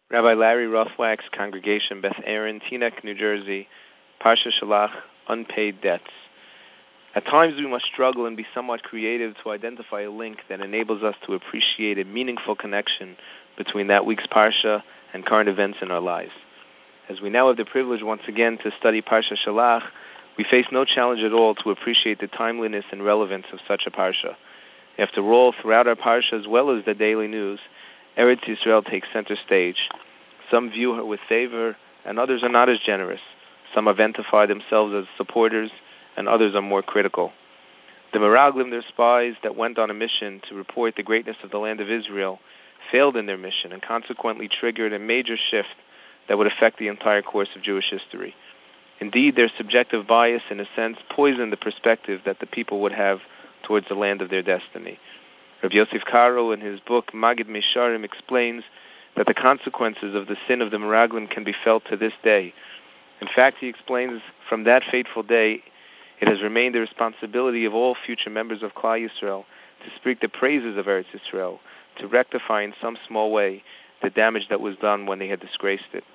Rabbi Larry Rothwack's congregation, Beth Aaron, Teaneck, New Jersey, Parsha Shalach, Unpaid Debts. At times we must struggle and be somewhat creative to identify a link that enables us to appreciate a meaningful connection between that week's Parsha and current events in our lives. As we now have the privilege once again to study Parsha Shalach, we face no challenge at all to appreciate the timeliness and relevance of such a Parsha. After all, throughout our Parsha as well as the daily news, Eretz Yisrael takes center stage. Some view her with favor, and others are not as generous. Some identify themselves as supporters, and others are more critical. The Meraglim, their spies that went on a mission to report the greatness of the land of Israel, failed in their mission and consequently triggered a major shift that would affect the entire course of Jewish history. Indeed, their subjective bias, in a sense, poisoned the perspective that the people would have towards the land of their destiny. Rabbi Yosef Karo, in his book Magid Misharim, explains that the consequences of the sin of the Meraglim can be felt to this day. In fact, he explains, from that fateful day, it has remained the responsibility of all future members of Klal Yisrael to speak the praises of Eretz Yisrael, to rectify in some small way the damage that was done when they had disgraced it.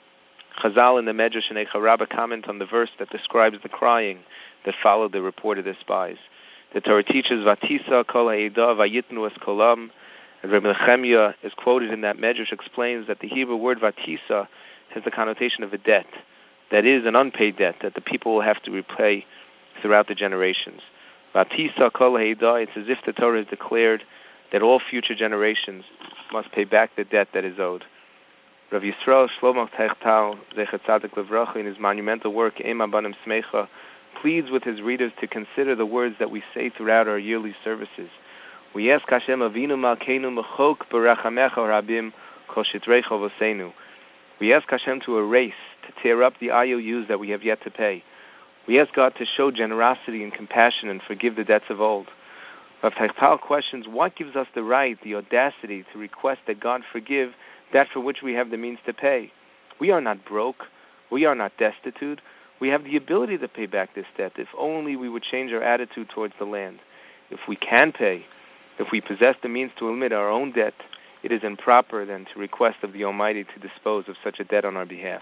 Chazal in the Medrash and Eicha Rabbah comment on the verse that describes the crying that followed the report of the spies. The Torah teaches, Vatisa kol ha'edah vayitnu es kolam, and Rabbi Nechemia is quoted in that Medrash, explains that the Hebrew word Vatisa has the connotation of a debt, that is, an unpaid debt that the people will have to repay throughout the generations. Vatisa kol ha'edah, it's as if the Torah has declared that all future generations must pay back the debt that is owed. Rav Yisrael Shlomo Teichtal, Zecher Tzadik Levracha, in his monumental work Ema Banim Smecha, pleads with his readers to consider the words that we say throughout our yearly services. We ask Hashem Avinu Malkeinu Mechok Berachamecha Rabim Kol Shitrecha Vosenu. We ask Hashem to erase, to tear up the IOUs that we have yet to pay. We ask God to show generosity and compassion and forgive the debts of old. Rav Teichtal questions what gives us the right, the audacity to request that God forgive that for which we have the means to pay. We are not broke. We are not destitute. We have the ability to pay back this debt if only we would change our attitude towards the land. If we can pay, if we possess the means to limit our own debt, it is improper then to request of the Almighty to dispose of such a debt on our behalf.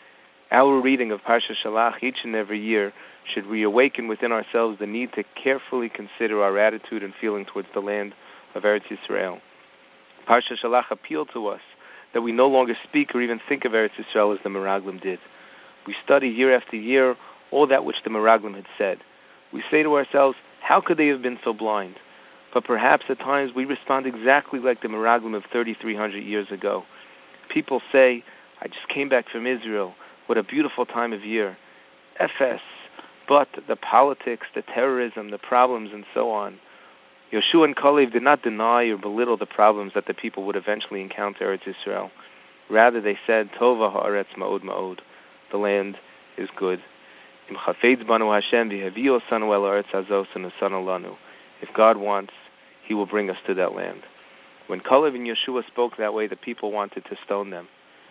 Our reading of Parsha Shalach each and every year should reawaken within ourselves the need to carefully consider our attitude and feeling towards the land of Eretz Yisrael. Parsha Shalach appealed to us that we no longer speak or even think of Eretz Yisrael as the Meraglim did. We study year after year all that which the Meraglim had said. We say to ourselves, how could they have been so blind? But perhaps at times we respond exactly like the Meraglim of 3,300 years ago. People say, I just came back from Israel. What a beautiful time of year. FS. But the politics, the terrorism, the problems, and so on. Yeshua and Kalev did not deny or belittle the problems that the people would eventually encounter at Israel. Rather, they said, Tova ha'aretz ma'od ma'od. The land is good. Im chafetz banu Hashem v'havio sanu el ha'aretz hazos u'nesanu lanu. If God wants, He will bring us to that land. When Kalev and Yeshua spoke that way, the people wanted to stone them.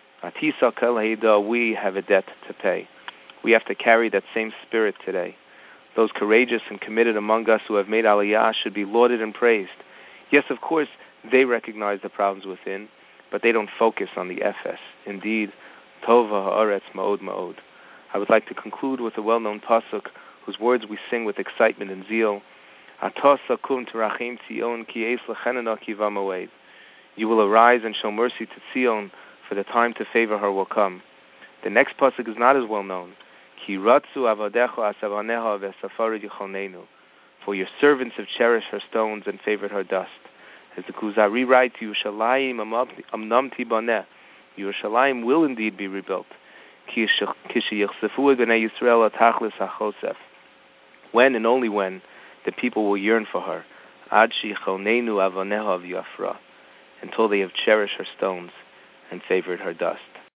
Atisa kol ha'edah, we have a debt to pay. We have to carry that same spirit today. Those courageous and committed among us who have made Aliyah should be lauded and praised. Yes, of course, they recognize the problems within, but they don't focus on the FS. Indeed, Tova ha'aretz ma'od ma'od. I would like to conclude with a well-known pasuk whose words we sing with excitement and zeal. Atos akum terachim Tzion ki eis lechenena kiva moed. You will arise and show mercy to Tzion, for the time to favor her will come. The next pasuk is not as well known. Ki ratzu avodecha asavaneha v'safarid yichonenu. For your servants have cherished her stones and favored her dust. As the Kuzari writes, Yerushalayim amnam tibaneh. Yerushalayim will indeed be rebuilt. Ki sheyichsefu b'nei Yisrael atachlis hachosef. When and only when the people will yearn for her. Ad shichonenu avoneha v'yafra. Until they have cherished her stones and favored her dust.